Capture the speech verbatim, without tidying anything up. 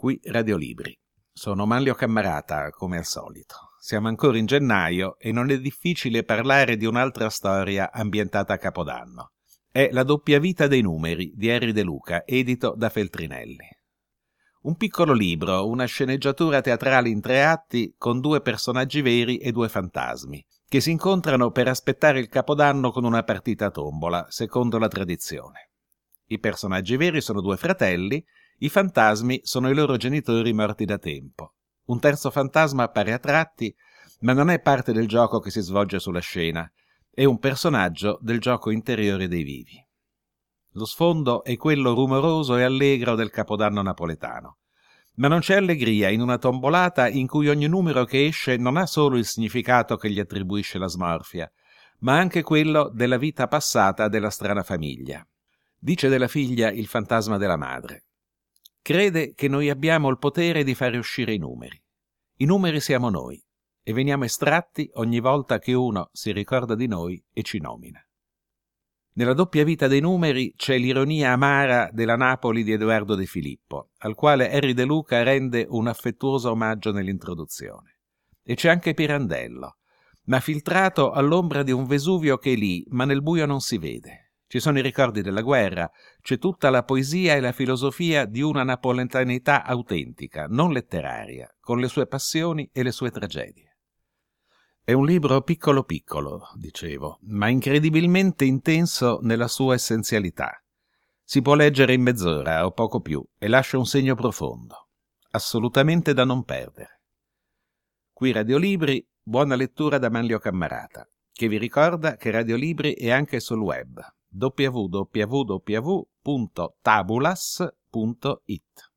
Qui Radiolibri. Sono Manlio Cammarata, come al solito. Siamo ancora in gennaio e non è difficile parlare di un'altra storia ambientata a Capodanno. È La doppia vita dei numeri di Erri De Luca, edito da Feltrinelli. Un piccolo libro, una sceneggiatura teatrale in tre atti con due personaggi veri e due fantasmi, che si incontrano per aspettare il Capodanno con una partita a tombola, secondo la tradizione. I personaggi veri sono due fratelli, i fantasmi sono i loro genitori morti da tempo. Un terzo fantasma appare a tratti, ma non è parte del gioco che si svolge sulla scena, è un personaggio del gioco interiore dei vivi. Lo sfondo è quello rumoroso e allegro del Capodanno napoletano. Ma non c'è allegria in una tombolata in cui ogni numero che esce non ha solo il significato che gli attribuisce la smorfia, ma anche quello della vita passata della strana famiglia. Dice della figlia il fantasma della madre. Crede che noi abbiamo il potere di fare uscire i numeri. I numeri siamo noi e veniamo estratti ogni volta che uno si ricorda di noi e ci nomina. Nella doppia vita dei numeri c'è l'ironia amara della Napoli di Edoardo De Filippo, al quale Erri De Luca rende un affettuoso omaggio nell'introduzione. E c'è anche Pirandello, ma filtrato all'ombra di un Vesuvio che è lì, ma nel buio non si vede. Ci sono i ricordi della guerra, c'è tutta la poesia e la filosofia di una napoletanità autentica, non letteraria, con le sue passioni e le sue tragedie. È un libro piccolo piccolo, dicevo, ma incredibilmente intenso nella sua essenzialità. Si può leggere in mezz'ora o poco più e lascia un segno profondo, assolutamente da non perdere. Qui Radiolibri, buona lettura da Manlio Cammarata, che vi ricorda che Radiolibri è anche sul web w w w punto tabulas punto it.